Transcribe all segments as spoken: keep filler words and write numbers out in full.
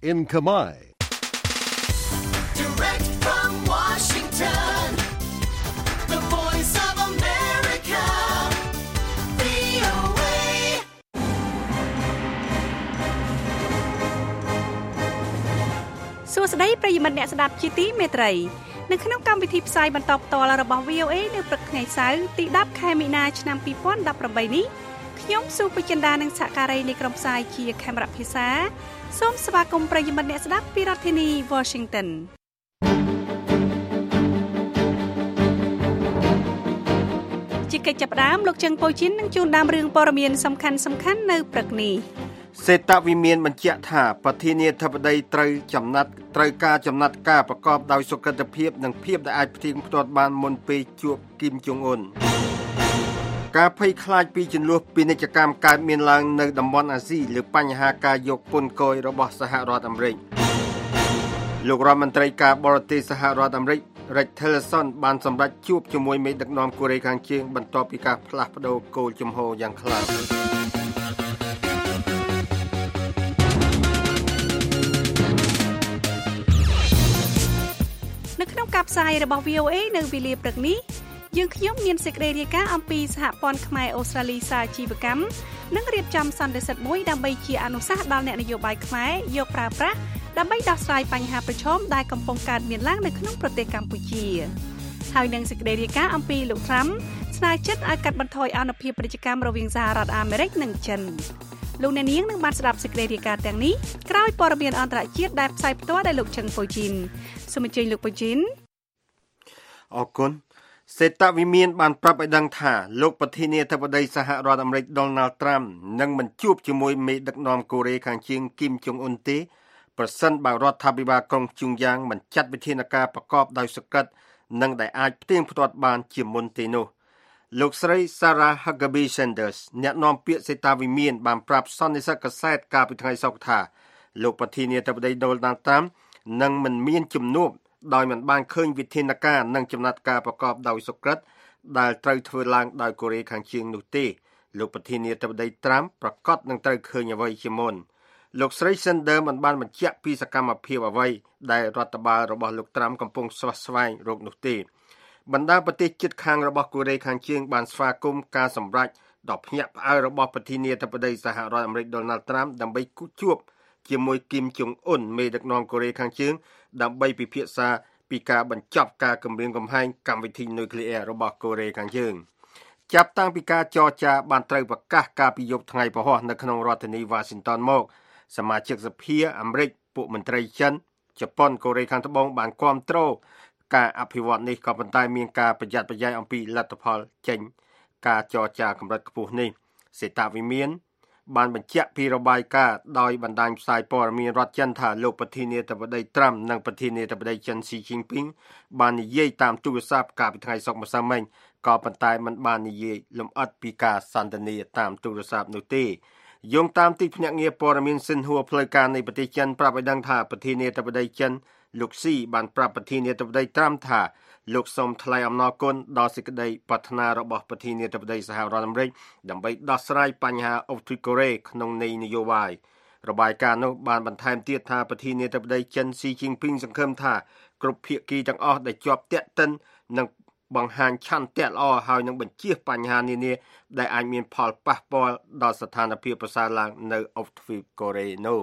in Khmer. Direct from Washington, the voice of America, វី អូ เอសួស្តីប្រិយមិត្តអ្នកស្ដាប់ជាទីមេត្រីនៅក្នុងកម្មវិធីផ្សាយបន្តផ្ទាល់របស់ វី អូ เอ នៅព្រឹកថ្ងៃសៅរ៍ទីដប់ខែមីនាឆ្នាំពីរពាន់ដប់ប្រាំបីនេះខ្ញុំសុភចិន្តានិងសហការីនៃក្រុមផ្សាយជាខេមរៈភាសាសូមស្វាគមន៍ប្រិយមិត្តអ្នកស្ដាប់ពីរដ្ឋធានី Washington ជាកិច្ចចាប់ផ្ដើមលោកជឹងប៉ូជីននឹងជូនដើមរឿងព័ត៌មានសំខាន់សំខាន់នៅព្រឹកនេះសេតវិមានបញ្ជាក់ថាប្រធានាធិបតីត្រូវចំណាត់ត្រូវការចំណាត់ការប្រកបដោយសុខភាពនិងភាពដែលអាចផ្ទៀងផ្ទាត់បានមុនពេលជួបគីមចុងអ៊ុនការភ័យខ្លាចពីចំនួនពាណិជ្ជកម្មកើតមានឡើងនៅតំបន់អាស៊ីលើបញ្ហាការយកពន្ធគយរបស់សហរដ្ឋអាមេរិកលោករដ្ឋមន្ត្រីការបរទេសសហរដ្ឋអាមេរិក Rex Tillerson បានសម្រេចជួបជាមួយមេដឹកនាំកូរ៉េខាងជើងបន្ទាប់ពីការផ្លាស់ប្តូរគោលជំហរយ៉ាងខ្លាំងនៅក្នុងការផ្សាយរបស់ វី អូ เอ នៅវេលាព្រឹកនេះយើងខ្ញុំមានសេចក្តីរាយការណ៍អំពីសហព័ន្ធខ្មែរអូស្ត្រាលីសាជីវកម្មនិងរៀបចំសន្និសីទមួយដើម្បីជាអនុសាសន៍ដល់អ្នកនយោបាយខ្មែរយកប្រើប្រាស់ដើម្បីដោះស្រាយបញ្ហាប្រឈមដែលកំពុងកើតមានឡើងនៅក្នុងប្រទេសកម្ពុជាហើយនឹងសេចក្តីរាយការណ៍អំពីលោកត្រាំស្នើចិត្តឲ្យកាត់បន្ថយអានុភាពពាណិជ្ជកម្មរវាងសហរដ្ឋអាមេរិកនិងចិនលោកអ្នកនាងនឹងបានស្ដាប់សេចក្តីរាយការណ៍ទាំងនេះក្រោយព័ត៌មានអន្តរជាតិដែលផ្សាយផ្ទាល់ដោយលោកជឹងប៉ូជីនសូមអញ្ជើញលោកប៉ូជីនអរគុណសេតវិមានបានប្រាប់ឲ្យដឹងថាលោកប្រធានាធិបតីសហរដ្ឋអាមេរិក Donald Trump នឹងមិនជួបជាមួយមេដឹកនាំកូរ៉េខាងជើងគីមចុងអ៊ុនទេប្រសិនបើរដ្ឋាភិបាលក្រុងជុងយ៉ាងមិនចាត់វិធានការប្រកបដោយសុក្រិតនិងដែលអាចផ្ទៀងផ្ទាត់បានជាមុនទេនោះលោកស្រី Sarah Huckabee Sanders អ្នកនាំពាក្យសេតវិមានបានប្រាប់សន្និសីទកាសែតកាលពីថ្ងៃសុក្រថាលោកប្រធានាធិបតី Donald Trump នឹងមិនមានជំនួបដោយមិនបានឃើញវិធានការនិងចំណាត់ការប្រកបដោយសុក្រិតដែលត្រូវធ្វើឡើងដោយកូរ៉េខាងជើងនោះទេលោកប្រធានាធិបតី Trump ប្រកាសនឹងត្រូវឃើញអ្វីជាមុនលោកស្រី Sanders មិនបានបញ្ជាក់ពីសកម្មភាពអ្វីដែលរដ្ឋបាលរបស់លោក Trump កំពុងស្វះស្វែងរកនោះទេបណ្ដាប្រទេសជិតខាងរបស់កូរ៉េខាងជើងបានស្វាគមន៍ការសម្រេចដ៏ភ្ញាក់ផ្អើលរបស់ប្រធានាធិបតីសហរដ្ឋអាមេរិក Donald Trump ដើម្បីជួបជាមួយគីមចុងអ៊ុនមេដឹកនាំកូរ៉េខាងជើងដើម្បីពិភាក្សាពីការបញ្ចប់ការគម្រាមកំហែងកម្មវិធីនុយក្លេអ៊ែររបស់កូរ៉េខាងជើងចាប់តាំងពីការចរចាបានត្រូវប្រកាសកាលពីយប់ថ្ងៃពហុនៅក្នុងរដ្ឋធានី Washington មកសមាជិកសភាអាមេរិកពួកមន្ត្រីចិនជប៉ុនកូរ៉េខាងត្បូងបានគាំទ្រការអភិវឌ្ឍនេះក៏ប៉ុន្តែមានការប្រយ័ត្នប្រយែងអំពីលទ្ធផលចេញការចរចាកម្រិតខ្ពស់នេះសេតវិមានបានបញ្ជាក់ពីរបាយការណ៍ដោយបណ្ដាញផ្សាយព័ត៌មានរដ្ឋចិនថាលោកប្រធានាធិបតី Trump និងប្រធានាធិបតីចិន Xi Jinping បាននិយាយតាមទូរស័ព្ទកាលពីថ្ងៃសុក្រម្សិលមិញក៏ប៉ុន្តែមិនបាននិយាយលម្អិតពីការសន្ទនាតាមទូរស័ព្ទនោះទេយោងតាមទីភ្នាក់ងារព័ត៌មានសិនហួរផ្លូវការនៃប្រទេសចិនប្រាប់ឲ្យដឹងថាប្រធានាធិបតីចិនលោក Xi បានប្រាប់ប្រធានាធិបតី Trump ថាលោកសូមថ្លែងអំណរគុណដល់សេចក្តីប្រាថ្នារបស់ប្រធានាធិបតីសហរដ្ឋអាមេរិកដើម្បីដោះស្រាយបញ្ហាអូទ្រីកូរ៉េក្នុងន័យនយោបាយរបាយការណ៍នោះបានបន្ថែមទៀតថាប្រធានាធិបតីចិន Xi Jinping សង្ឃឹមថាគ្រប់ភាគីទាំងអស់ដែលជាប់ទាក់ទិននឹងបង្ហាញឆន្ទៈល្អហើយនឹងបញ្ជៀសបញ្ហានានាដែលអាចមានផលប៉ះពាល់ដល់ស្ថានភាពប្រសើរឡើងនៅអូទ្វីបកូរ៉េនោះ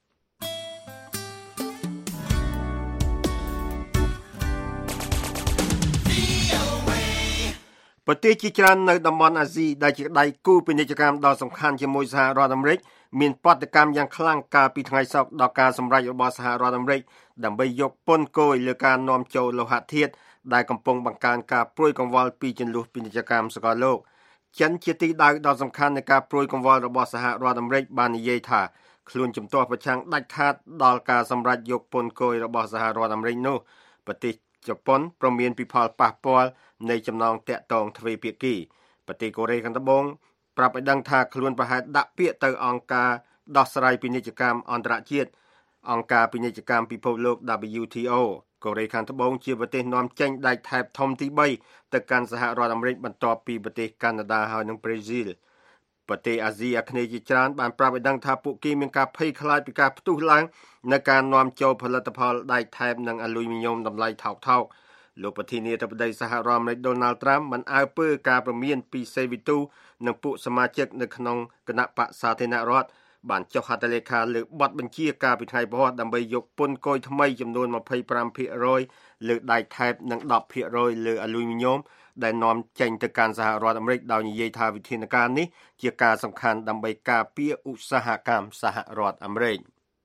ប្រទេសជាច្រើននៅតំបន់អាស៊ីដែលជាដៃគូពាណិជ្ជកម្មដ៏សំខាន់ជាមួយសហរដ្ឋអាមេរិកមានបដកម្មយ៉ាងខ្លាំងកាលពីថ្ងៃសុក្រដល់ការសម្រេចរបស់សហរដ្ឋអាមេរិកដើម្បីយកពន្ធគយលើការនាំចូលលោហៈធាតុដែលកំពុងបង្កើនការព្រួយកង្វល់ពីចំនួនពាណិជ្ជកម្មសកលលោកចិនជាទីដៅដ៏សំខាន់នៃការព្រួយកង្វល់របស់សហរដ្ឋអាមេរិកបាននិយាយថាខ្លួនជំទាស់ប្រឆាំងដាច់ខាតដល់ការសម្រេចយកពន្ធគយរបស់សហរដ្ឋអាមេរិកនោះប្រទេសជប៉ុនព្រមមានពីផលប៉ះពាល់នៃចំណងតាក់ទងទ្វេភាគីប្រទេសកូរ៉េខាងត្បូងប្រាប់ឲ្យដឹងថាខ្លួនប្រហែលដាក់ពាក្យទៅអង្គការដោះស្រាយពាណិជ្ជកម្មអន្តរជាតិអង្គការពាណិជ្ជកម្មពិភពលោក W T O កូរ៉េខាងត្បូងជាប្រទេសនាំចេញដែកថែបធំទីបីទៅកាន់សហរដ្ឋអាមេរិកបន្ទាប់ពីប្រទេសកាណាដាហើយនិងប្រេស៊ីលប្រទេសអាស៊ីអាគ្នេយ៍ជាច្រើនបានប្រាប់ឲ្យដឹងថាពួកគេមានការភ័យខ្លាចពីការផ្ទុះឡើងនៃការនាំចូលផលិតផលដែកថែបនិងអាលុយមីញ៉ុមតម្លៃថោកថោកលោកប្រធានាធិបតីសហរដ្ឋអាមេរិក Donald Trump បានអើពើការព្រមានពីសេវីទូនិងពួកសមាជិកនៅក្នុងគណៈបក្សសាធារណរដ្ឋបានចុះហត្ថលេខាលើបទបញ្ជាការពីថ្ងៃព្រហស្បតិ៍ដើម្បីយកពន្ធគយថ្មីចំនួន 25% លើដែកថែបនិង 10% លើអាលុយមីញ៉ុមដែលនាំចេញទៅកាន់សហរដ្ឋអាមេរិកដោយនិយាយថាវិធានការនេះជាការសំខាន់ដើម្បីការពារឧស្សាហកម្មសហរដ្ឋអាមេរិក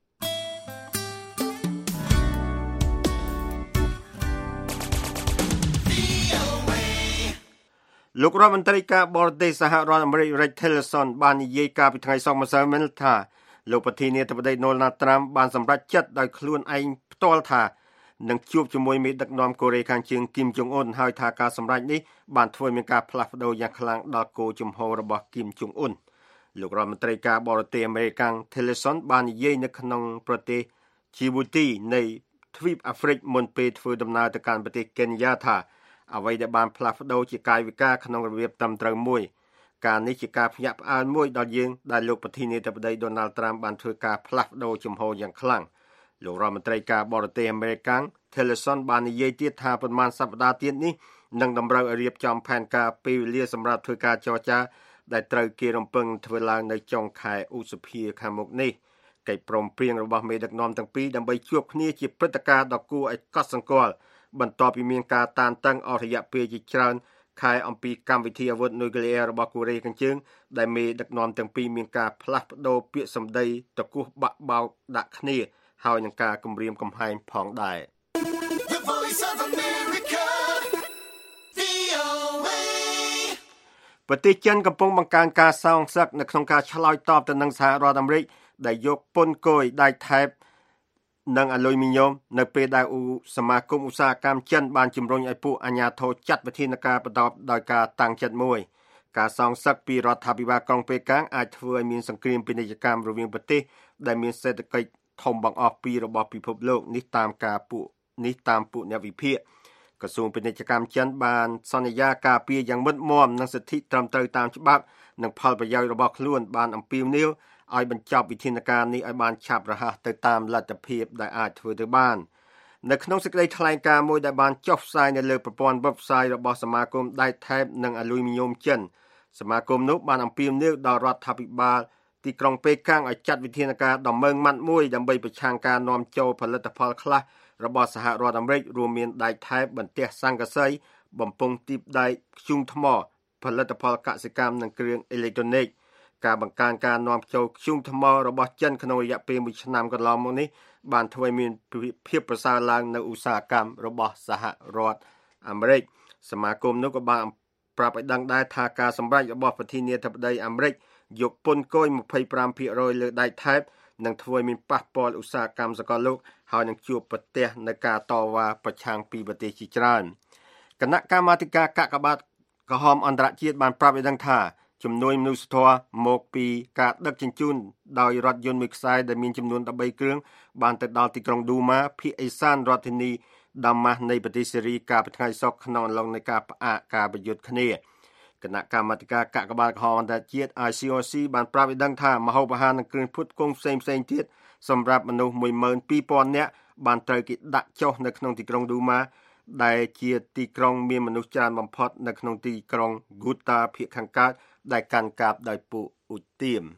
លោករដ្ឋមន្ត្រីការបរទេសសហរដ្ឋអាមេរិក Rex Tillerson បាននិយាយកាលពីថ្ងៃសុក្រម្សិលមិញថាលោកប្រធានាធិបតី Donald Trump បានសម្រេចចិត្តដោយខ្លួនឯងផ្ទាល់ថានឹងជួបជាមួយមេដឹកនាំកូរ៉េខាងជើងគីមចុងអ៊ុនហើយថាការសម្រេចនេះបានធ្វើមានការផ្លាស់ប្ដូរយ៉ាងខ្លាំងដល់គោលជំហររបស់គីមចុងអ៊ុនលោករដ្ឋមន្ត្រីការបរទេសអាមេរិក Tillerson បាននិយាយនៅក្នុងប្រទេស Djibouti នៃទ្វីបអាហ្វ្រិកមុនពេលធ្វើដំណើរទៅកាន់ប្រទេសកេនយ៉ាថាអ្វីដែលបានផ្លាស់ប្ដូរជាកាយវិការក្នុងរបៀបត្រឹមត្រូវមួយការនេះជាការភ្ញាក់ផ្អើលមួយដល់យើងដែលលោកប្រធានាធិបតី Donald Trump បានធ្វើការផ្លាស់ប្ដូរជំហរយ៉ាងខ្លាំងលោករដ្ឋមន្ត្រីការបរទេសអាមេរិក Tillerson បាននិយាយទៀតថាប្រមាណសប្តាហ៍ទៀតនេះនឹងតម្រូវឲ្យរៀបចំផែនការពេលវេលាសម្រាប់ធ្វើការចរចាដែលត្រូវគេរំពឹងធ្វើឡើងនៅចុងខែឧសភាខាងមុខនេះកិច្ចព្រមព្រៀងរបស់មេដឹកនាំទាំងពីរដើម្បីជួបគ្នាជាព្រឹត្តិការណ៍ដ៏គួរឲ្យកត់សម្គាល់បន្ទាប់ពីមានការតានតឹងអស់រយៈពេលជាច្រើនខែអំពីកម្មវិធីអាវុធនុយក្លេអ៊ែររបស់កូរ៉េខាងជើងដែលមេដឹកនាំទាំងពីរមានការផ្លាស់ប្ដូរពាក្យសម្ដីតគោះបាក់បោកដាក់គ្នាហើយនឹងការគំរាមកំហែងផងដែរ The Voice of America វី អូ เอប្រទេសចិនកំពុងបង្កើនការសងសឹកនៅក្នុងការឆ្លើយតបទៅនឹងសហរដ្ឋអាមេរិកដែលយកពន្ធគយដែកថែបនិងអាលុយមីញ៉ុមនៅពេលដែលសមាគមឧស្សាហកម្មចិនបានជំរុញឲ្យពួកអាជ្ញាធរចាត់វិធានការបន្តដោយការតាំងចិត្តមួយការសងសឹកពីរដ្ឋាភិបាលក្រុងប៉េកាំងអាចធ្វើឲ្យមានសង្គ្រាមពាណិជ្ជកម្មរវាងប្រទេសដែលមានសេដ្ឋកិច្ចធំបង្អស់ពីររបស់ពិភពលោកនេះតាមការពួកនេះតាមពួកអ្នកវិភាគក្រសួងពាណិជ្ជកម្មចិនបានសន្យាការពារយ៉ាងមុតមមនិងសិទ្ធិត្រឹមត្រូវតាមច្បាប់និងផលប្រយោជន៍របស់ខ្លួនបានអំពាវនាវឲ្យបញ្ចប់វិធានការនេះឲ្យបានឆាប់រហ័សទៅតាមលទ្ធភាពដែលអាចធ្វើទៅបាននៅក្នុងសេចក្តីថ្លែងការណ៍មួយដែលបានចុះផ្សាយនៅលើប្រព័ន្ធ website របស់សមាគមដែកថែបនិងអាលុយមីញ៉ុមចិនសមាគមនោះបានអំពាវនាវដល់រដ្ឋាភិបាលទីក្រុងប៉េកាំងឲ្យចាត់វិធានការដ៏ម៉ឺងម៉ាត់មួយដើម្បីប្រឆាំងការនាំចូលផលិតផលខ្លះរបស់សហរដ្ឋអាមេរិករួមមានដែកថែបបន្ទះស័ង្កសីបំពង់ទីបដែកធ្យូងថ្មផលិតផលកសិកម្មនិងគ្រឿងអេឡិចត្រូនិកការបង្កើនការនាំចូលធ្យូងថ្មរបស់ចិនក្នុងរយៈពេលមួយឆ្នាំកន្លងមកនេះបានធ្វើឲ្យមានភាពប្រសើរឡើងនៅឧស្សាហកម្មរបស់សហរដ្ឋអាមេរិកសមាគមនោះក៏បានប្រាប់ឲ្យដឹងដែរថាការសម្រេចរបស់ប្រធានាធិបតីអាមេរិកយកពន្ធគយ 25% លើដែកថែបនឹងធ្វើឲ្យមានប៉ះពាល់ឧស្សាហកម្មសកលលោកហើយនឹងជួបប្រទះនឹងការតវ៉ាប្រឆាំងពីប្រទេសជាច្រើនគណៈកម្មាធិការកាកបាទក្រហមអន្តរជាតិបានប្រាប់ឲ្យដឹងថាចំនួនមនុស្សធម៌មកពីការដឹកជញ្ជូនដោយរថយន្តមួយខ្សែដែលមានចំនួន13គ្រឿងបានទៅដល់ទីក្រុងឌូម៉ាភាគឦសានរដ្ឋធានីដាម៉ាស់នៃប្រទេសសេរីកាលពីថ្ងៃសុក្រក្នុងអំឡុងនៃការផ្អាកការប្រយុទ្ធគ្នាគណៈកម្មាធិការកាកបាទក្រហមអន្តរជាតិ I C R C បានប្រាប់ឲ្យដឹងថាម្ហូបអាហារនិងគ្រឿងផ្គត់ផ្គង់ផ្សេងៗទៀតសម្រាប់មនុស្ស មួយម៉ឺនពីរពាន់ នាក់បានត្រូវគេដាក់ចុះនៅក្នុងទីក្រុងឌូម៉ាដែលជាទីក្រុងមានមនុស្សច្រើនបំផុតនៅក្នុងទីក្រុង Ghouta ភាគខាងកើតដែលកាន់កាប់ដោយពួកឧទាម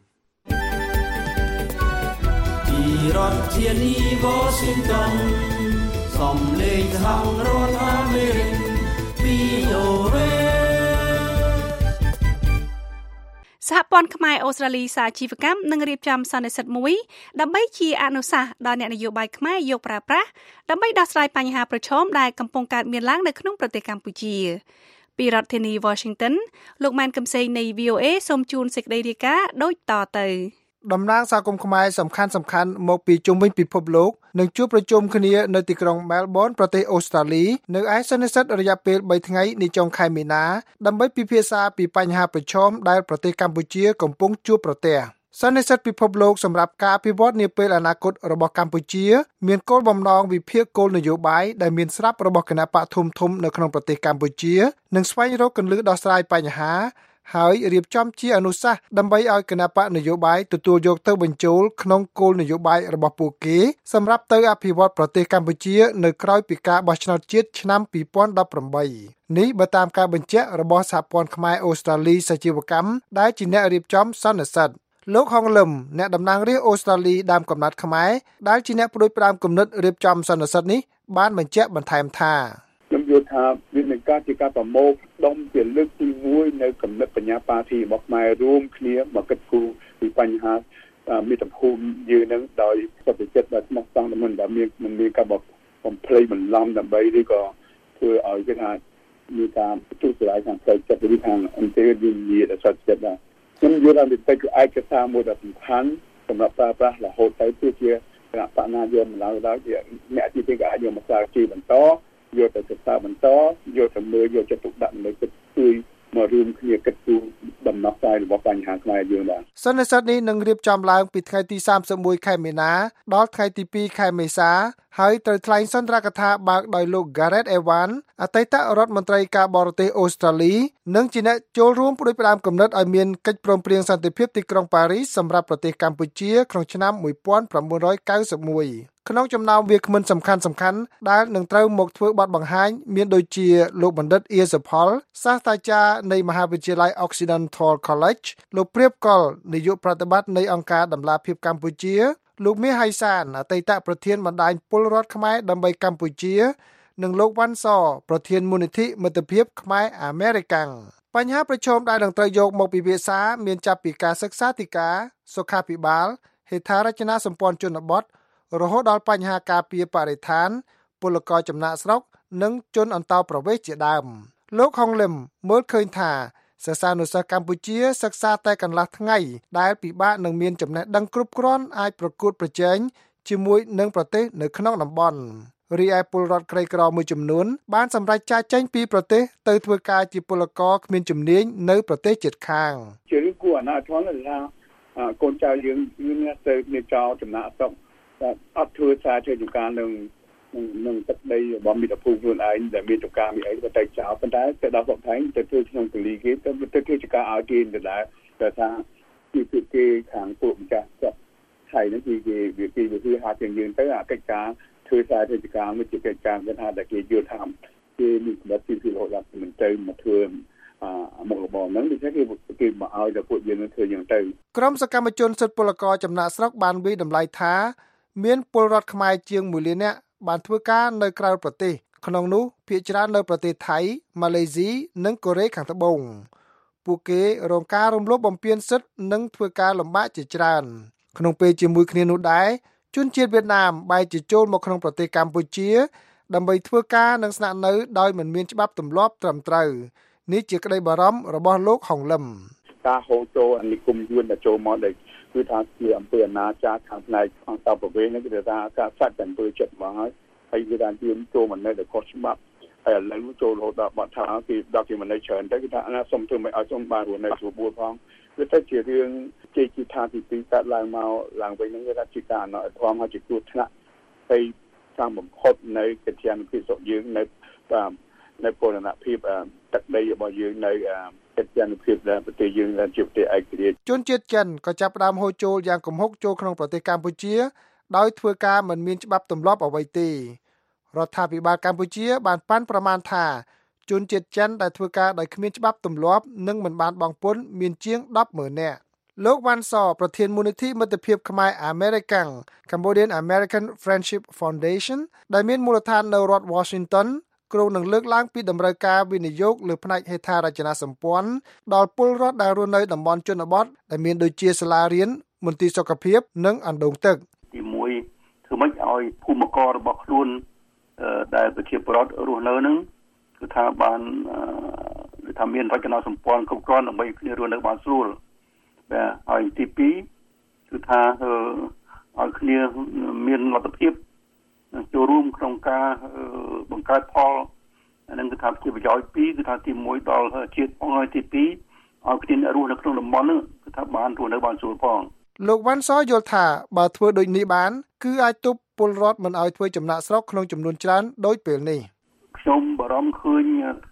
ពីរដ្ឋធានី Washington សំឡេងសហរដ្ឋអាមេរិក វី អូ เอសហព័ន្ធខ្មែរអូស្ត្រាលីសាជីវកម្មនឹងរៀបចំសន្និសីទមួយដើម្បីជាអនុសាសន៍ដល់អ្នកនយោបាយខ្មែរយកប្រើប្រាស់ដើម្បីដោះស្រាយបញ្ហាប្រឈមដែលកំពុងកើតមានឡើងនៅក្នុងប្រទេសកម្ពុជាពីរដ្ឋធានី Washington លោកម៉ែនកឹមសេងនៃ វី អូ เอ សូមជូនសេចក្តីរាយការណ៍ដូចតទៅតំណាងសហគមន៍ខ្មែរសំខាន់សំខាន់មកពីជុំវិញពិភពលោកនឹងជួបប្រជុំគ្នានៅទីក្រុង Melbourne ប្រទេសអូស្ត្រាលីនៅឯសន្និសីទរយៈពេលបីថ្ងៃនាចុងខែមីនាដើម្បីពិភាក្សាពីបញ្ហាប្រឈមដែលប្រទេសកម្ពុជាកំពុងជួបប្រទះសន្និសីទពិភពលោកសម្រាប់ការអភិវឌ្ឍនាពេលអនាគតរបស់កម្ពុជាមានគោលបំណងវិភាគគោលនយោបាយដែលមានស្រាប់របស់គណៈបកធំៗនៅក្នុងប្រទេសកម្ពុជានិងស្វែងរកគន្លឹះដោះស្រាយបញ្ហាហើយរៀបចំជាអនុសាសន៍ដើម្បីឲ្យគណៈបកនយោបាយទទួលយកទៅបញ្ចូលក្នុងគោលនយោបាយរបស់ពួកគេសម្រាប់ទៅអភិវឌ្ឍប្រទេសកម្ពុជានៅក្រោយពីការបោះឆ្នោតជាតិឆ្នាំពីរពាន់ដប់ប្រាំបីនេះបើតាមការបញ្ជាក់របស់សហព័ន្ធខ្មែរអូស្ត្រាលីសាជីវកម្មដែលជាអ្នករៀបចំសន្និសីទលោកហងលឹមអ្នកតំណាងរាស្ត្រអូស្ត្រាលីដើមកំណត់ខ្មែរដែលជាអ្នកផ្ដួចផ្ដើមគំនិតរៀបចំសន្និសីទនេះបានបញ្ជាក់បន្ថែមថាខ្ញុំយល់ថាវានឹងការជាការប្រមូលដុំជាលើកទីមួយនៅគំនិតបញ្ញាបាធីរបស់ខ្មែររួមគ្នាមកគិតគូរពីបញ្ហាមាតុភូមិយើងនឹងដោយសន្តិចិត្តដែលស្មោះត្រង់មិនដែលមានមិនមានការបបំភ្លៃបន្លំដើម្បីឬក៏ធ្វើឲ្យគេថាមានការទូស្រាយខាងផ្លូវចិត្តឬខាងអន្តរជាតិនេះដែលសន្តិចិត្តដែរខ្ញុំយល់ថាវាเป็นឯកសារមួយដ៏សំខាន់សម្រាប់ប្រើប្រាស់រហូតទៅជាគណៈបកណាយកមកឡើងដល់ជាអ្នកទីទីក៏អាចយកមកសារជីបន្តយកទៅសិក្សាបន្តយកទៅមើលយកចិត្តទុកដាក់នៅគិតជួយមករួមគ្នាគិតគូរដំណោះស្រាយរបស់បញ្ហាខ្មែរយើងដែរសន្និសីទនេះនឹងរៀបចំឡើងពីថ្ងៃទីសាមសិបមួយខែមីនាដល់ថ្ងៃទីពីរខែមេសាហើយត្រូវថ្លែងសន្ទរកថាបើកដោយលោក Gareth Evans អតីតរដ្ឋមន្ត្រីការបរទេសអូស្ត្រាលីនិងជាអ្នកចូលរួមផ្ដួចផ្ដើមគំនិតឲ្យមានកិច្ចព្រមព្រៀងសន្តិភាពទីក្រុងប៉ារីសសម្រាប់ប្រទេសកម្ពុជាក្នុងឆ្នាំmột nghìn chín trăm chín mươi mốtក្នុងចំណោមវាគ្មិនសំខាន់សំខាន់ដែលនឹងត្រូវមកធ្វើបទបង្ហាញមានដូចជាលោកបណ្ឌិតអៀសផលសាស្ត្រាចារ្យនៃមហាវិទ្យាល័យ Occidental College លោកព្រាបកុលនាយកប្រតិបត្តិនៃអង្គការដំឡាភិបកម្ពុជាលោកមាសហៃសានអតីតប្រធានបណ្ដាញពលរដ្ឋខ្មែរដើម្បីកម្ពុជានិងលោកវ៉ាន់សប្រធានមូលនិធិមិត្តភាពខ្មែរអាមេរិកាំងបញ្ហាប្រឈមដែលនឹងត្រូវយកមកពិភាក្សាមានចាប់ពីការសិក្សាធិការសុខាភិបាលហេដ្ឋារចនាសម្ព័ន្ធជនបទរហូតដល់បញ្ហាការពារបរិស្ថានពលករចំណាក់ស្រុកនិងជនអន្តោប្រវេសន៍ជាដើមលោកហុងលឹមមើលឃើញថាសិស្សានុសិស្សកម្ពុជាសិក្សាតែកន្លះថ្ងៃដែលពិបាកនឹងមានចំណេះដឹងគ្រប់គ្រាន់អាចប្រកួតប្រជែងជាមួយនឹងប្រទេសនៅក្នុងតំបន់រីឯពលរដ្ឋក្រីក្រមួយចំនួនបានសម្រេចចាកចេញពីប្រទេសទៅធ្វើការជាពលករគ្មានជំនាញនៅប្រទេសជិតខាងជារឿងគួរអាណត្តិផងថាកូនចៅយើងមានទៅមានចោលចំណាក់ស្រុកអត់ធ្វើសារជាចការនឹងនឹងទឹកដីរបស់មិត្តភូមិខ្លួនឯងដែលមានចការមានអីក៏តែចោលប៉ុន្តែទៅដល់ស្រុកថៃទៅធ្វើក្នុងពលីគេទៅទៅធ្វើចការឲ្យគេទៅដែរតែថាគឺគឺគេខាងពួកម្ចាស់ស្រុកថៃនេះគឺគេវាគេវាគឺហាជាងយើងទៅអាកិច្ចការធ្វើសារជាចការមួយជាកិច្ចការគេថាតែគេយល់ថាគេមានកម្រិតទីពីរហូតដល់មិនទៅមកធ្វើអាមុខរបរហ្នឹងដូចគេគេមកឲ្យតែពួកយើងធ្វើយ៉ាងទៅក្រុមសកម្មជនសិទ្ធិពលករចំណាក់ស្រុកបានវិយតម្លៃថាមានពលរដ្ឋខ្មែរជាងមួយលាននាក់បានធ្វើការនៅក្រៅប្រទេសក្នុងនោះភាគច្រើននៅប្រទេសថៃម៉ាឡេស៊ីនិងកូរ៉េខាងត្បូងពួកគេរងការរំលោភបំពានសិទ្ធិនិងធ្វើការលំបាកជាច្រើនក្នុងពេលជាមួយគ្នានោះដែរជនជាតិវៀតណាមបែរជាចូលមកក្នុងប្រទេសកម្ពុជាដើម្បីធ្វើការនិងស្នាក់នៅដោយមិនមានច្បាប់ទម្លាប់ត្រឹមត្រូវនេះជាក្តីបារម្ភរបស់លោកហុងលឹមការហូរចូលអានិគមយួនដែលចូលមកដែលគឺថាជាអំពើអនាចារខាងផ្នែកអន្តរប្រវេសន៍នេះគឺថាការសាច់តែអំពើចិត្តមកហើយហើយគឺថាយួនចូលមកនៅតែខុសច្បាប់ហើយឥឡូវចូលរហូតដល់បាត់ថាគេដល់គេមិននៅច្រើនទៅគឺថាអាសុំធ្វើមិនឲ្យសុំបានរស់នៅស្រួលបួលផងវាទៅជារឿងជ័យជីថាទីពីរកើតឡើងមកឡើងវិញហ្នឹងគឺថាជាការអនុធម៌ហើយជាគ្រោះថ្នាក់ហើយតាមបំផុតនៅកិច្ចការពិសុយើងនៅនៅពលនភាពទឹកដីរបស់យើងនៅកិច្ចការភាពដែលប្រទេសយើងជាប្រទេសឯករាជ្យជនជាតិចិនក៏ចាប់ផ្ដើមហូរចូលយ៉ាងគំហុកចូលក្នុងប្រទេសកម្ពុជាដោយធ្វើការមិនមានច្បាប់ទម្លាប់អ្វីទេរដ្ឋាភិបាលកម្ពុជាបានប៉ាន់ប្រមាណថាជនជាតិចិនដែលធ្វើការដោយគ្មានច្បាប់ទម្លាប់និងមិនបានបង់ពន្ធមានជាង ដប់ម៉ឺន នាក់លោកវ៉ាន់សប្រធានមូលនិធិមិត្តភាពខ្មែរអាមេរិកាំង Cambodian American Friendship Foundation ដែលមានមូលដ្ឋាននៅរដ្ឋ Washingtonគ្រោងនឹងលើកឡើងពីតម្រូវការវិនិយោគលើផ្នែកហេដ្ឋារចនាសម្ព័ន្ធដល់ពលរដ្ឋដែលរស់នៅតំបន់ជនបទដែលមានដូចជាសាលារៀនមន្ទីរសុខភាពនិងអណ្ដូងទឹកទីមួយធ្វើម៉េចឲ្យភូមិកររបស់ខ្លួនដែលប្រជាពលរដ្ឋរស់នៅនឹងគឺថាបានគឺថាមានរចនាសម្ព័ន្ធគ្រប់គ្រាន់ដើម្បីគ្នារស់នៅបានស្រួលបាទហើយទីពីរគឺថាឲ្យគ្នាមានលទ្ធភាពចូលរួមក្នុងការបង្កើតផលនិងគឺថាជាប្រយោជន៍ពីរគឺថាទីមួយដល់ជាតិផងហើយទីពីរឲ្យគ្នារស់នៅក្នុងតំបន់នោះគឺថាបានរស់នៅបានស្រួលផងលោកវ៉ាន់សយល់ថាបើធ្វើដូចនេះបានគឺអាចទប់ពលរដ្ឋមិនឲ្យធ្វើចំណាក់ស្រុកក្នុងចំនួនច្រើនដូចពេលនេះខ្ញុំបារម្ភឃើញឃើ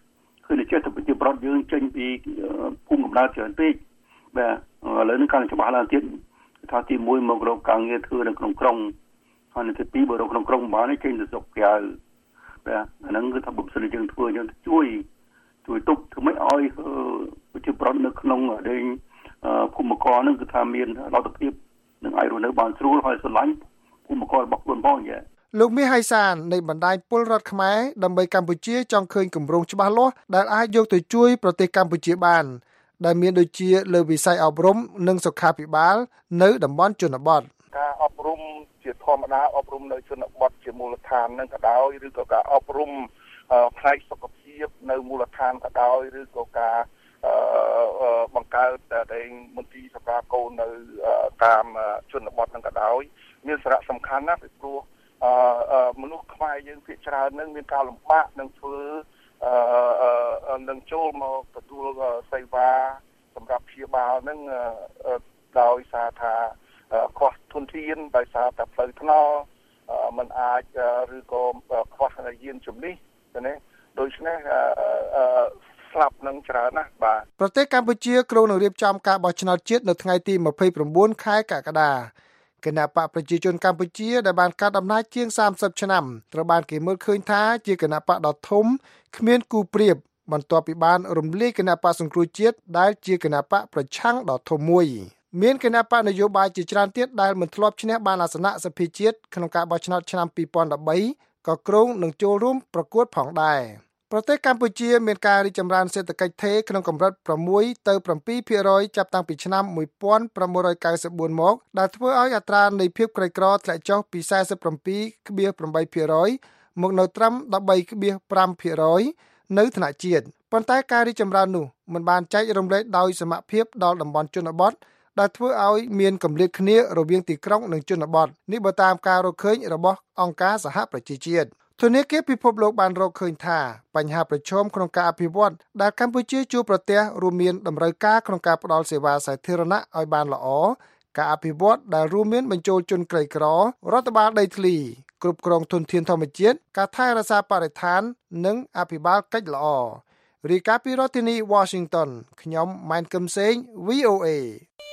គឺនិយាយទៅប្រជាប្រដ្ឋយើងចេញពីភូមិកំណើតច្រើនពេកបាទឥឡូវនេះកាន់តែច្បាស់ឡើងទៀតថាទីមួយមករកការងារធ្វើនៅក្នុងក្រុងហើយទីពីរបើរកក្នុងក្រុងបាននេះចេញទៅស្រុកក្រៅបាទអាហ្នឹងគឺថាបើសិនជាយើងធ្វើយើងជួយជួយទប់ធ្វើម៉េចឲ្យប្រជាប្រដ្ឋនៅក្នុងដេញភូមិករហ្នឹងគឺថាមានលទ្ធភាពនឹងឲ្យរស់នៅបានស្រួលហើយស្រឡាញ់ភូមិកររបស់ខ្លួនផងយ៉ាលោកមាសហៃសាននៃបណ្ដាញពលរដ្ឋខ្មែរដើម្បីកម្ពុជាចង់ឃើញគម្រោងច្បាស់លាស់ដែលអាចយកទៅជួយប្រទេសកម្ពុជាបានដែលមានដូចជាលើវិស័យអប់រំនិងសុខាភិបាលនៅតំបន់ជនបទការអប់រំជាធម្មតាអប់រំនៅជនបទជាមូលដ្ឋាននឹងក៏ដោយឬក៏ការអប់រំផ្នែកសុខភាពនៅមូលដ្ឋានក៏ដោយឬក៏ការបង្កើតតែមន្ទីរសម្រាប់កូននៅតាមជនបទនឹងក៏ដោយមានសារៈសំខាន់ណាស់ពីព្រោះមនុស្សខ្មែរយើងភាគច្រើននឹងមានការលំបាកនឹងធ្វើនឹងចូលមកទទួលសេវាសម្រាប់ព្យាបាលនឹងដោយសារថាខ្វះធនធានដោយសារតែផ្លូវថ្នល់มันអាចឬក៏ខ្វះយានជំនិះណាដូច្នេះស្លាប់នឹងច្រើនណាស់បាទប្រទេសកម្ពុជាគ្រោងនឹងរៀបចំការបោះឆ្នោតជាតិនៅថ្ងៃទីម្ភៃប្រាំខែកក្កដាគណៈបកប្រជាជនកម្ពុជាដែលបានកាត់អំណាចជាងសាមសិបឆ្នាំត្រូវបានគេមើលឃើញថាជាគណៈបកដ៏ធំគ្មានគូប្រៀបបន្ទាប់ពីបានរំលាយគណៈបកសង្គ្រោះជាតិដែលជាគណៈបកប្រឆាំងដ៏ធំមួយមានគណៈបកនយោបាយជាច្រើនទៀតដែលមិនធ្លាប់ឈ្នះបានអាសនៈសភាជាតិក្នុងការបោះឆ្នោតឆ្នាំពីរពាន់ដប់បីក៏គ្រោងនឹងចូលរួមប្រកួតផងដែរប្រទេសកម្ពុជាមានការរីកចម្រើនសេដ្ឋកិច្ចថេរក្នុងកម្រិតប្រាំមួយទៅប្រាំពីរភាគរយចាប់តាំងពីឆ្នាំmột nghìn chín trăm chín mươi tưមកដែលធ្វើឲ្យអត្រានៃភាពក្រីក្រធ្លាក់ចុះពីสี่สิบเจ็ดจุดแปดភាគរយមកនៅត្រឹមสิบสามจุดห้าភាគរយនៅថ្នាក់ជាតិប៉ុន្តែការរីកចម្រើននោះមិនបានចែករំលែកដោយសមភាពដល់តំបន់ជនបទដែលធ្វើឲ្យមានគម្លាតគ្នារវាងទីក្រុងនិងជនបទនេះបើតាមការរកឃើញរបស់អង្គការសហប្រជាជាតិធនាគារពិភពលោកបានរកឃើញថាបញ្ហាប្រឈមក្នុងការអភិវឌ្ឍដែលកម្ពុជាជួបប្រទះរួមមានតម្រូវការក្នុងការផ្តល់សេវាសាធារណៈឲ្យបានល្អការអភិវឌ្ឍដែលរួមមានបញ្ចូលជនក្រីក្ររដ្ឋបាលដីធ្លីគ្រប់គ្រងធនធានធម្មជាតិការថែរក្សាបរិស្ថាននិងអភិបាលកិច្ចល្អរាយការណ៍ពីរដ្ឋធានី Washington ខ្ញុំម៉ែនកឹមសេង វី អូ เอ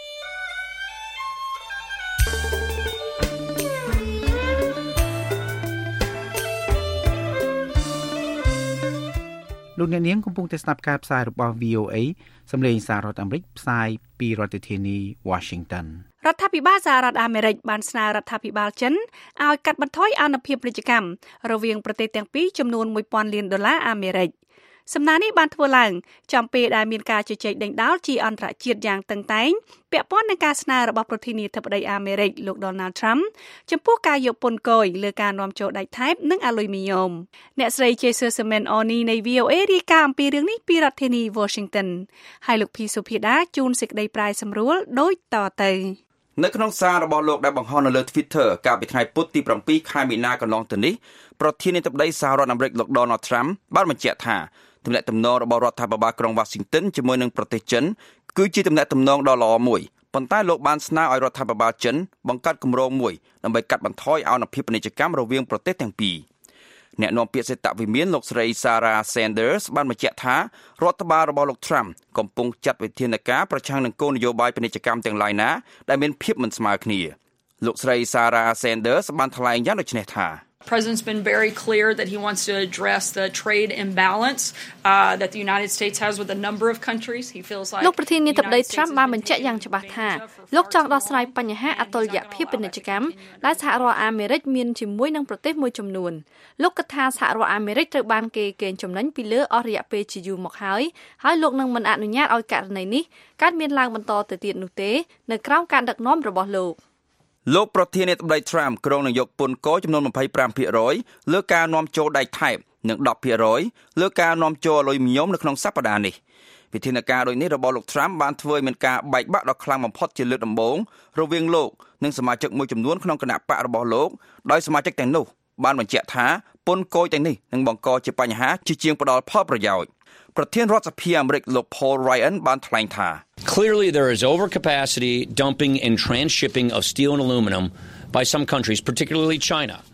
លោកអ្នកនាងកំពុងតែស្ដាប់ការផ្សាយរបស់ វី អូ เอ សម្លេងសាររដ្ឋអាមេរិកផ្សាយពីរដ្ឋធានី Washington រដ្ឋាភិបាលសហរដ្ឋអាមេរិកបានស្នើរដ្ឋាភិបាលចិនឲ្យកាត់បន្ថយអានុភាពពាណិជ្ជកម្មរវាងប្រទេសទាំងពីរចំនួនមួយពាន់លានដុល្លារអាមេរិកសំណើនេះបានធ្វើឡើងចំពេលដែលមានការជជែកដេញដោលជាអន្តរជាតិយ៉ាងតឹងតែងពាក់ព័ន្ធនឹងការស្នើរបស់ប្រធានាធិបតីអាមេរិកលោក Donald Trump ចំពោះការយកពន្ធគយលើការនាំចូលដែកថែបនិងអាលុយមីញ៉ូមអ្នកស្រី Jessamine Oni នៃ វី អូ เอ រាយការណ៍អំពីរឿងនេះពីរដ្ឋធានី Washington ហើយលោកភីសុភាដាជួនសេចក្តីប្រាយសម្រួលដូចតទៅនៅក្នុងសាររបស់លោកដែលបង្ហោះនៅលើ Twitter កាលពីថ្ងៃពុធទី7ខែមីនាកន្លងទៅនេះប្រធានាធិបតីសហរដ្ឋអាមេរិកលោក Donald Trump បានបញ្ជាក់ថាទំនាក់ទំនងរបស់រដ្ឋាភិបាលក្រុង Washington ជាមួយនឹងប្រទេសចិនគឺជាទំនាក់ទំនងដ៏ល្អមួយប៉ុន្តែលោកបានស្នើឲ្យរដ្ឋាភិបាលចិនបង្កើតគម្រោងមួយដើម្បីកាត់បន្ថយអានុភាពពាណិជ្ជកម្មរវាងប្រទេសទាំងពីរអ្នកនាំពាក្យសេតវិមានលោកស្រី Sarah Sanders បានបញ្ជាក់ថារដ្ឋបាលរបស់លោក Trump កំពុងចាត់វិធានការប្រឆាំងនឹងគោលនយោបាយពាណិជ្ជកម្មទាំងឡាយណាដែលមានភាពមិនស្មើគ្នាលោកស្រី Sarah Sanders បានថ្លែងយ៉ាងដូចនេះថា The President's been very clear that he wants to address the trade imbalance uh, that the United States has with a number of countries. He feels like លោកប្រធានាធិបតី Trump បានបញ្ជាក់យ៉ាងច្បាស់ថាលោកចង់ដោះស្រាយបញ្ហាអតុល្យភាពពាណិជ្ជកម្មដែលសហរដ្ឋអាមេរិកមានជាមួយនឹងប្រទេសមួយចំនួនលោកគិតថាសហរដ្ឋអាមេរិកត្រូវបានគេកេងចំណេញពីលើអស់រយៈពេលជាយូរមកហើយហើយលោកនឹងមិនអនុញ្ញាតឲ្យករណីនេះកើតមានឡើងបន្តទៅទៀតនោះទេនៅក្រោមការដឹកនាំរបស់លោកលោកប្រធានាធិបតី Trump គ្រោងនឹងយកពន្ធគយចំនួនยี่สิบห้าភាគរយលើការនាំចូលដែកថែបនិងtenភាគរយលើការនាំចូលអាលុយមីញ៉ូមនៅក្នុងសប្តាហ៍នេះវិធានការដូចនេះរបស់លោក Trump បានធ្វើឲ្យមានការបែកបាក់ដ៏ខ្លាំងបំផុតជាលើកដំបូងរវាងលោកនិងសមាជិកមួយចំនួនក្នុងគណៈបករបស់លោកដោយសមាជិកទាំងនោះបានបញ្ជាក់ថាពន្ធគយទាំងនេះនឹងបង្កជាបញ្ហាជាជាងផ្ដល់ផលប្រយោជន៍ប្រធានរដ្ឋសភាអាមេរិកលោក Paul Ryan បានថ្លែងថា Clearly there is overcapacity dumping and transshipping of steel and aluminum by some countries particularly China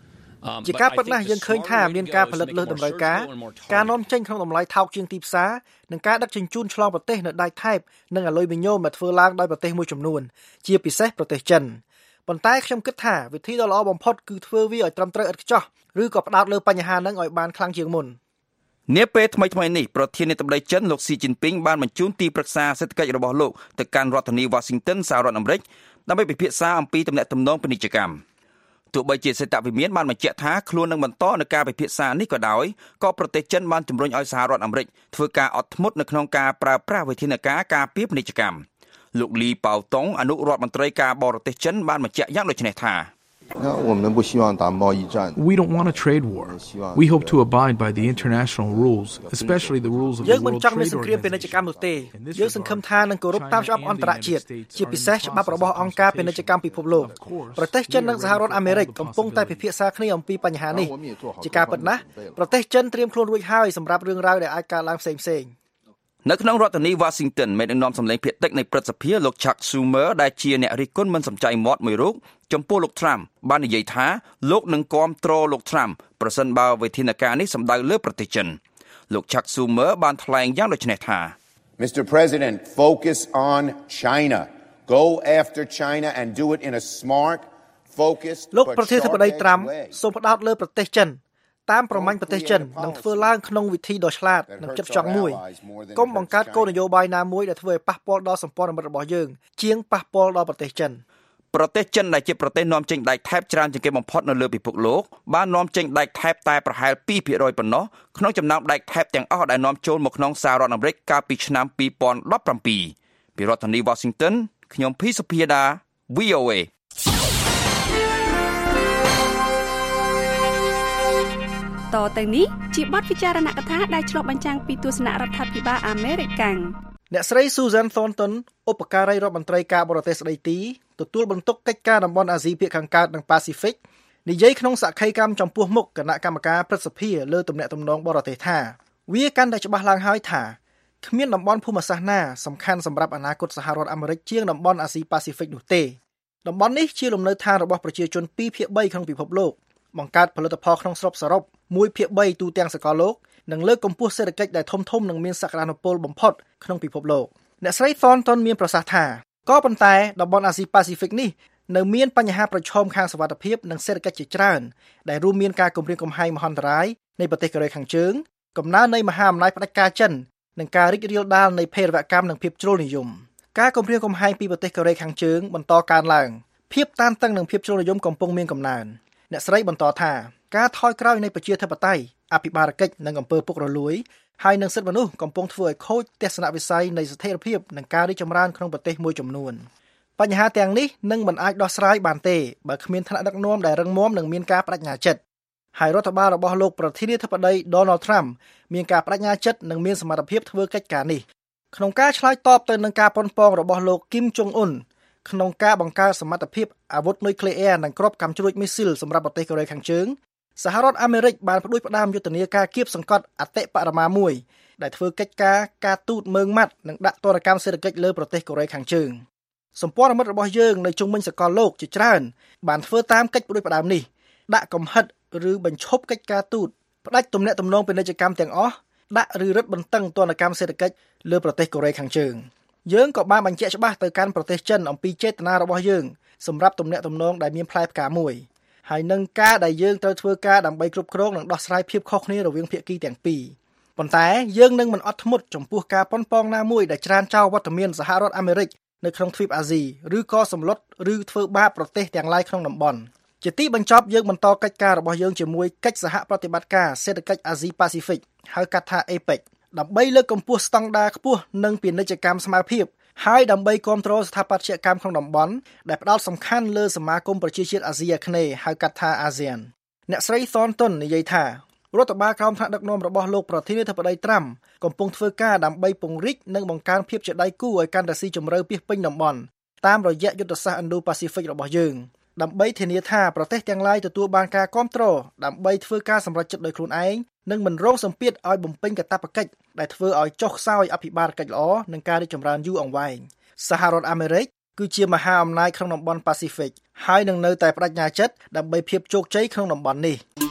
ជាការពិតណាស់យើងឃើញថាមានការផលិតលើសតម្រូវការការនាំចេញក្នុងតម្លៃថោកជាងទីផ្សារនិងការដឹកជញ្ជូនឆ្លងប្រទេសនៅដែកថែបនិងអាលុយមីញ៉ូមដែលធ្វើឡើងដោយប្រទេសមួយចំនួនជាពិសេសប្រទេសចិនប៉ុន្តែខ្ញុំគិតថាវិធីដ៏ល្អបំផុតគឺធ្វើវាឲ្យត្រឹមត្រូវឥតខ្ចោះឬក៏ផ្ដោតលើបញ្ហាហ្នឹងឲ្យបានខ្លាំងជាងមុននាពេលថ្មីថ្មីនេះប្រធានាធិបតីចិនលោកស៊ីជីនពីងបានបញ្ជូនទីប្រឹក្សាសេដ្ឋកិច្ចរបស់លោកទៅកាន់រដ្ឋធានី Washington សហរដ្ឋអាមេរិកដើម្បីពិភាក្សាអំពីទំនាក់ទំនងពាណិជ្ជកម្មទោះបីជាសេតវិមានបានបញ្ជាក់ថាខ្លួននឹងបន្តនៅការពិភាក្សានេះក៏ដោយក៏ប្រទេសចិនបានជំរុញឲ្យសហរដ្ឋអាមេរិកធ្វើការអត់ធ្មត់នៅក្នុងការប្រើប្រាស់វិធានការការពារពាណិជ្ជកម្មលោកលីប៉ៅតុងអនុរដ្ឋមន្ត្រីការបរទេសចិនបានបញ្ជាក់យ៉ាងដូចនេះថា We don't want a trade war. We hope to abide by the international rules, especially the rules of the World Trade Organization. យើងសង្ឃឹមថានឹងគោរពតាមច្បាប់អន្តរជាតិជាពិសេសច្បាប់របស់អង្គការពាណិជ្ជកម្មពិភពលោកប្រទេសចិននិងសហរដ្ឋអាមេរិកកំពុងតែពិភាក្សាគ្នាអំពីបញ្ហានេះជាការពិតណាស់ប្រទេសចិនត្រៀមខ្លួនរួចហើយសម្រាប់រឿងរ៉ាវដែលអាចកើតឡើងផ្សេងៗនៅក្នុងរដ្ឋធានី Washington មេដឹកនាំសម្លេងភាគតិចនៃព្រឹទ្ធសភាលោក Chuck Schumer ដែលជាអ្នករិះគន់មិនសំចៃមាត់មួយរូបចំពោះលោក Trump បាននិយាយថាលោកនឹងគាំទ្រលោក Trump ប្រសិនបើវិធានការនេះសម្ដៅលើប្រទេសចិនលោក Chuck Schumer បានថ្លែងយ៉ាងដូចនេះថា Mister President, focus on China. Go after China and do it in a smart, focused លោកប្រធានាធិបតី Trump សូមផ្ដោតលើប្រទេសចិនតាមប្រមាញ់ប្រទេសចិននឹងធ្វើឡើងក្នុងវិធីដ៏ឆ្លាតនិងចិត្តចង់មួយកុំបង្កើតគោលនយោបាយណាមួយដែលធ្វើឲ្យប៉ះពាល់ដល់សម្ព័ន្ធមិត្តរបស់យើងជាងប៉ះពាល់ដល់ប្រទេសចិនប្រទេសចិនដែលជាប្រទេសនាំចេញដែកថែបច្រើនជាងគេបំផុតនៅលើពិភពលោកបាននាំចេញដែកថែបតែប្រហែល two percent ប៉ុណ្ណោះក្នុងចំណោមដែកថែបទាំងអស់ដែលនាំចូលមកក្នុងសហរដ្ឋអាមេរិកកាលពីឆ្នាំtwo thousand seventeenពីរដ្ឋធានី Washington ខ្ញុំភីសុភាដា V O A តទៅនេះជាបទពិចារណកថាដែលឆ្លុះបញ្ចាំងពីទស្សនៈរដ្ឋាភិបាលអាមេរិកកាំងអ្នកស្រី Susan Thornton ឧបការីរដ្ឋមន្ត្រីការបរទេសស្ដីទីទទួលបន្ទុកកិច្ចការតំបន់អាស៊ីភាគខាងកើតនិងប៉ាស៊ីហ្វិកនិយាយក្នុងសក្ខីកម្មចំពោះមុខគណៈកម្មការព្រឹទ្ធសភាលើទំនាក់ទំនងបរទេសថាវាកាន់តែច្បាស់ឡើងហើយថាគ្មានតំបន់ភូមិសាស្ត្រណាសំខាន់សម្រាប់អនាគតសហរដ្ឋអាមេរិកជាងតំបន់អាស៊ីប៉ាស៊ីហ្វិកនោះទេតំបន់នេះជាលំនៅឋានរបស់ប្រជាជនtwoភាគthreeក្នុងពិភពលោកបង្កើតផលិតផលក្នុងស្រុកសរុបoneភាគthreeទូទាំងសកលលោកនិងលើកកម្ពស់សេដ្ឋកិច្ចដែលធំធំនិងមានសក្តានុពលបំផុតក្នុងពិភពលោកអ្នកស្រី Thornton មានប្រសាសន៍ថាក៏ប៉ុន្តែតំបន់អាស៊ីប៉ាស៊ីហ្វិកនេះនៅមានបញ្ហាប្រឈមខាងសុវត្ថិភាពនិងសេដ្ឋកិច្ចជាច្រើនដែលរួមមានការគំរាមកំហែងមហន្តរាយនៃប្រទេសកូរ៉េខាងជើងកំណើននៃមហាអំណាចផ្ដាច់ការចិននិងការរីករាលដាលនៃភេរវកម្មនិងភាពជ្រុលនិយមការគំរាមកំហែងពីប្រទេសកូរ៉េខាងជើងបន្តកើនឡើងភាពតានតឹងនិងភាពជ្រុលនិយមកំពុងមានកំណើនអ្នកស្រីបន្តថាការថយក្រោយនៃប្រជាធិបតេយ្យអភិបាលកិច្ចនិងអំពើពុករលួយហើយនឹងសិទ្ធិមនុស្សកំពុងធ្វើឲ្យខូចទស្សនវិស័យនៃស្ថិរភាពនិងការរីកចម្រើនក្នុងប្រទេសមួយចំនួនបញ្ហាទាំងនេះនឹងមិនអាចដោះស្រាយបានទេបើគ្មានថ្នាក់ដឹកនាំដែលរឹងមាំនិងមានការបដិញ្ញាចិត្តហើយរដ្ឋបាលរបស់លោកប្រធានាធិបតី Donald Trump មានការបដិញ្ញាចិត្តនិងមានសមត្ថភាពធ្វើកិច្ចការនេះក្នុងការឆ្លើយតបទៅនឹងការប៉ុនប៉ងរបស់លោក Kim Jong Un ក្នុងការបង្កើតសមត្ថភាពអាវុធនុយក្លេអ៊ែរនិងគ្រាប់កាំជ្រួចមីស៊ីលសម្រាប់ប្រទេសកូរ៉េខាងជើងសហរដ្ឋអាមេរិកបានផ្ដួចផ្ដើមយុទ្ធនាការគៀបសង្កត់អតិបរមាមួយដែលធ្វើកិច្ចការការទូតមើងម៉ាត់និងដាក់ទណ្ឌកម្មសេដ្ឋកិច្ចលើប្រទេសកូរ៉េខាងជើងសម្ព័ន្ធមិត្តរបស់យើងនៅជុំវិញសកលលោកជាច្រើនបានធ្វើតាមកិច្ចផ្ដួចផ្ដើមនេះដាក់កំហិតឬបញ្ឈប់កិច្ចការទូតផ្ដាច់ទំនាក់ទំនងពាណិជ្ជកម្មទាំងអស់ដាក់ឬរឹតបន្តឹងទណ្ឌកម្មសេដ្ឋកិច្ចលើប្រទេសកូរ៉េខាងជើងយើងក៏បានបញ្ជាក់ច្បាស់ទៅកាន់ប្រទេសចិនអំពីចេតនារបស់យើងសម្រាប់ទំនាក់ទំនងដែលមានផ្លែផ្កាមួយហើយនឹងការដែលយើងត្រូវធ្វើការដើម្បីគ្រប់គ្រងនិងដោះស្រាយភាពខុសគ្នារវាងភាគីទាំងពីរប៉ុន្តែយើងនឹងមិនអត់ធ្មត់ចំពោះការប៉ុនប៉ងណាមួយដែលច្រានចោលវត្តមានសហរដ្ឋអាមេរិកនៅក្នុងទ្វីបអាស៊ីឬក៏សម្លុតឬធ្វើបាបប្រទេសទាំងឡាយក្នុងតំបន់ជាទីបញ្ចប់យើងបន្តកិច្ចការរបស់យើងជាមួយកិច្ចសហប្រតិបត្តិការសេដ្ឋកិច្ចអាស៊ីប៉ាស៊ីហ្វិកហៅកាត់ថា A P E C ដើម្បីលើកកម្ពស់ស្តង់ដារខ្ពស់និងពាណិជ្ជកម្មស្មើភាពហើយដើម្បីគ្រប់គ្រងស្ថាបត្យកម្មក្នុងតំបន់ដែលផ្ដោតសំខាន់លើសមាគមប្រជាជាតិអាស៊ីអាគ្នេយ៍ហៅកាត់ថា អាស៊ាន អ្នកស្រី Thornton និយាយថារដ្ឋបាលក្រោមថ្នាក់ដឹកនាំរបស់លោកប្រធានាធិបតី Trump កំពុងធ្វើការដើម្បីពង្រីកនិងបង្កើនភាពជាដៃគូឲ្យកាន់តែស៊ីជម្រៅពាសពេញតំបន់តាមរយៈយុទ្ធសាស្ត្រ Indo-Pacific របស់យើងដើម្បីធានាថាប្រទេសទាំងឡាយទទួលបានការគាំទ្រដើម្បីធ្វើការសម្រេចចិត្តដោយខ្លួនឯងនិងមិនរងសម្ពាធឲ្យបំពេញកាតព្វកិច្ចដែលធ្វើឲ្យចុះខ្សោយអភិបាលកិច្ចល្អនិងការរីកចម្រើនយូរអង្វែងសហរដ្ឋអាមេរិកគឺជាមហាអំណាចក្នុងតំបន់ប៉ាស៊ីហ្វិកហើយនឹងនៅតែបដិញ្ញាចិត្តដើម្បីភាពជោគជ័យក្នុងតំបន់នេះ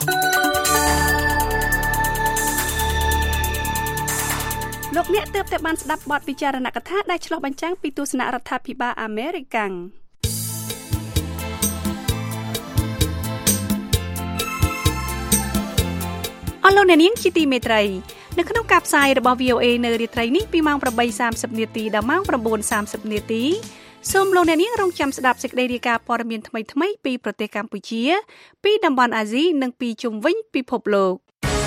លោកអ្នកទើបតែបានស្ដាប់បទពិចារណកថាដែលឆ្លុះបញ្ចាំងពីទស្សនៈរដ្ឋាភិបាលអាមេរិកអស់លោកអ្នកនាងជាទីមេត្រីនៅក្នុងការផ្សាយរបស់ វី អូ អេ នៅរាត្រីនេះពីម៉ោង ប្រាំបីសាមសិប នាទីដល់ម៉ោង ៩ សាមសិប នាទីសូមលោកអ្នកនាងរងចាំស្ដាប់សេចក្តីរាយការណ៍ព័ត៌មានថ្មីៗពីប្រទេសកម្ពុជាពីតំបន់អាស៊ីនិងពីជុំវិញពិភពលោក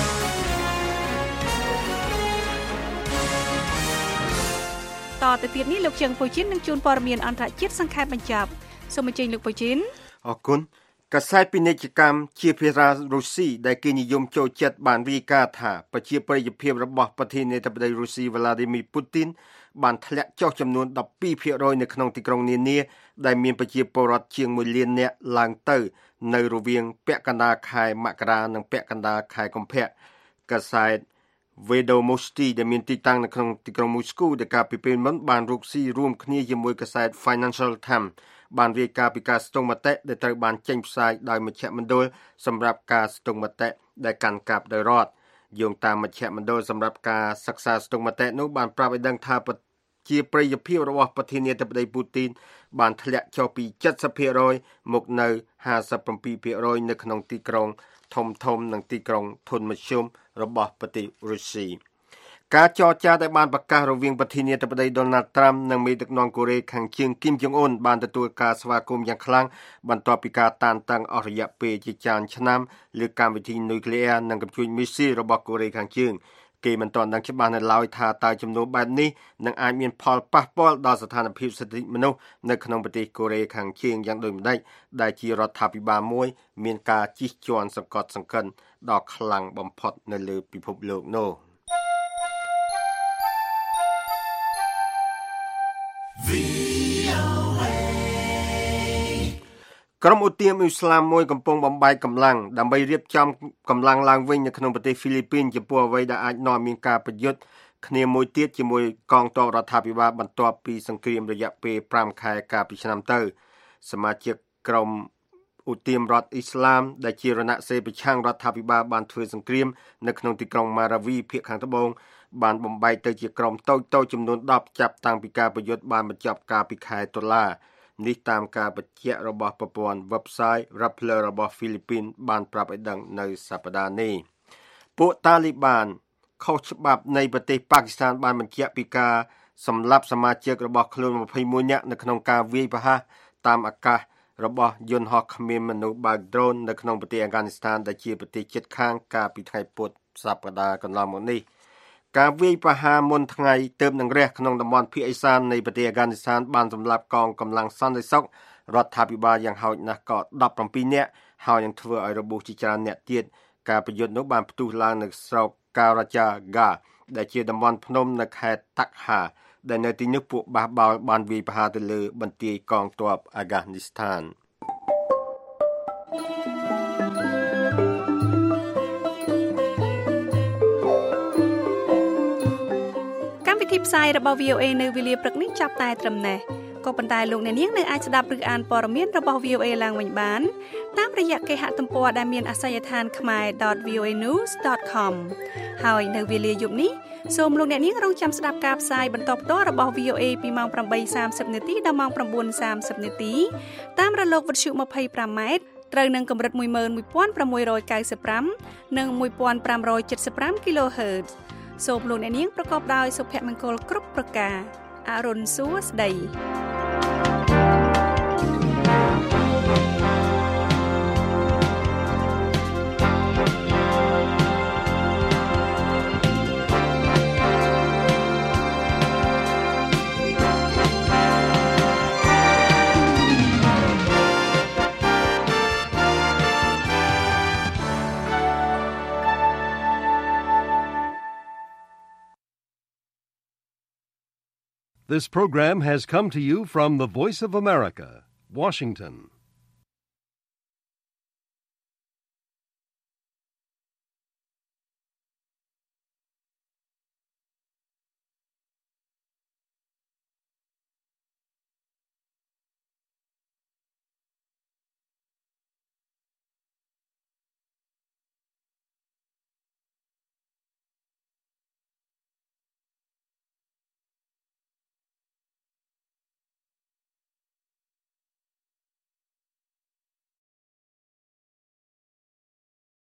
តទៅទៀតនេះលោកជើងពូជីននឹងជួនព័ត៌មានអន្តរជាតិសង្ខេបបញ្ចប់សូមអញ្ជើញលោកពូជីនអរគុណកាសែតពាណិជ្ជកម្មជាភាសារុស្ស៊ីដែលគេនិយមចូលចិត្តបានរាយការណ៍ថាប្រជាប្រិយភាពរបស់ប្រធានាធិបតីរុស្ស៊ី Vladimir Putin បានធ្លាក់ចុះចំនួន ដប់ពីរភាគរយ នៅក្នុងទីក្រុងនានាដែលមានប្រជាពលរដ្ឋជាងមួយលាននាក់ឡើងទៅនៅរវាងពាក់កណ្ដាលខែមករានិងពាក់កណ្ដាលខែកុម្ភៈកាសែត Vedomosti ដែលមានទីតាំងនៅក្នុងទីក្រុងមូស្គូដែលកាលពីពេលមុនបានរកស៊ីរួមគ្នាជាមួយកាសែត Financial Times បានរាយការណ៍ពីការស្ទង់មតិដែលត្រូវបានចេញផ្សាយដោយមជ្ឈមណ្ឌលសម្រាប់ការស្ទង់មតិដែលកាន់កាប់ដោយរដ្ឋយោងតាមមជ្ឈមណ្ឌលសម្រាប់ការសិក្សាស្ទង់មតិនោះបានប្រាប់ឲ្យដឹងថាជាប្រិយភាពរបស់ប្រធានាធិបតីពូទីនបានធ្លាក់ចុះពី เจ็ดสิบភាគរយ មកនៅ ห้าสิบเจ็ดភាគរយ នៅក្នុងទីក្រុងធំៗនិងទីក្រុងធនមធ្យមរបស់ប្រទេសរុស្ស៊ីការចរចាដែលបានប្រកាសរវាងប្រធានាធិបតី Donald Trump និងមេដឹកនាំកូរ៉េខាងជើង Kim Jong Un បានទទួលការស្វាគមន៍យ៉ាងខ្លាំងបន្ទាប់ពីការតានតឹងអស់រយៈពេលជាច្រើនឆ្នាំលើកម្មវិធីនុយក្លេអ៊ែរនិងកំជួញមីស៊ីលរបស់កូរ៉េខាងជើងគេមិនទាន់ដឹងច្បាស់នៅឡើយថាតើចំនួនបែបនេះនឹងអាចមានផលប៉ះពាល់ដល់ស្ថានភាពសិទ្ធិមនុស្សនៅក្នុងប្រទេសកូរ៉េខាងជើងយ៉ាងដូចម្តេចដែលជារដ្ឋាភិបាលមួយមានការជិះជាន់សង្កត់សង្កិនដ៏ខ្លាំងបំផុតនៅលើពិភពលោកនោះក្រុមឧទាមអ៊ីស្លាមមួយកំពុងបំបែកកម្លាំងដើម្បីរៀបចំកម្លាំងឡើងវិញនៅក្នុងប្រទេសហ្វីលីពីនចំពោះអ្វីដែលអាចនាំមានការប្រយុទ្ធគ្នាមួយទៀតជាមួយកងទ័ពរដ្ឋាភិបាលបន្ទាប់ពីសង្គ្រាមរយៈពេលប្រាំខែកាលពីឆ្នាំទៅសមាជិកក្រុមឧទាមរដ្ឋអ៊ីស្លាមដែលជារណសិរ្សប្រឆាំងរដ្ឋាភិបាលបានធ្វើសង្គ្រាមនៅក្នុងទីក្រុងម៉ារាវីភាគខាងត្បូងបានបំបែកទៅជាក្រុមតូចៗចំនួនដប់ចាប់តាំងពីការប្រយុទ្ធបានបញ្ចប់កាលពីខែតុលានេះតាមការបញ្ជាក់របស់ប្រព័ន្ធ website Rappler របស់ហ្វីលីពីនបានប្រាប់ឲ្យដឹងនៅសប្តាហ៍នេះពួកតាលីបានខុសច្បាប់នៃប្រទេសប៉ាគីស្ថានបានបញ្ជាក់ពីការសម្លាប់សមាជិករបស់ខ្លួនยี่สิบเอ็ดនាក់នៅក្នុងការវាយប្រហារតាមអាកាសរបស់យន្តហោះគ្មានមនុស្សបើក drone នៅក្នុងប្រទេសអាហ្គានីស្ថានដែលជាប្រទេសជិតខាងកាលពីថ្ងៃពុធសប្តាហ៍កន្លងមកនេះការវាយប្រហារមុនថ្ងៃទើបនឹងរះក្នុងតំបន់ភាគឦសាននៃប្រទេសអាហ្គានីស្ថានបានសម្លាប់កងកម្លាំងសន្តិសុខរដ្ឋាភិបាលយ៉ាងហោចណាស់ក៏ដប់ប្រាំពីរនាក់ហើយនឹងធ្វើឲ្យរបួសជាច្រើនអ្នកទៀតការប្រយុទ្ធនោះបានផ្ទុះឡើងនៅស្រុកការ៉ាចាហ្គាដែលជាតំបន់ភ្នំនៅខេត្តតាក់ហាដែលនៅទីនោះពួកបះបោរបានវាយប្រហារទៅលើបន្ទាយកងទ័ពអាហ្គានីស្ថានកម្មវិធីផ្សាយរបស់ វី អូ អេ នៅវេលាព្រឹកនេះចាប់តែត្រឹមនេះក៏ប៉ុន្តែលោកអ្នកនាងនៅអាចស្ដាប់ឬអានព័ត៌មានរបស់ វី អូ អេ ឡើងវិញបានតាមរយៈគេហទំព័រដែលមានអាសយដ្ឋាន khmae dot v o a news dot com ហើយនៅវេលាយប់នេះសូមលោកអ្នកនាងរងចាំស្ដាប់ការផ្សាយបន្តផ្ទាល់របស់ វី អូ អេ ពីម៉ោងប្រាំបីសាមសិប នាទីដល់ម៉ោង ៩ សាមសិប នាទីតាមរលកវិទ្យុ ยี่สิบห้า ម៉ែត្រត្រូវនឹងកម្រិត một một sáu chín five និង một five seven five គីឡូហឺតសូមលោកអ្នកនាងប្រកបដោយសុភមង្គលគ្រប់ប្រការអរុនសួស្ដី This program has come to you from the Voice of America, Washington.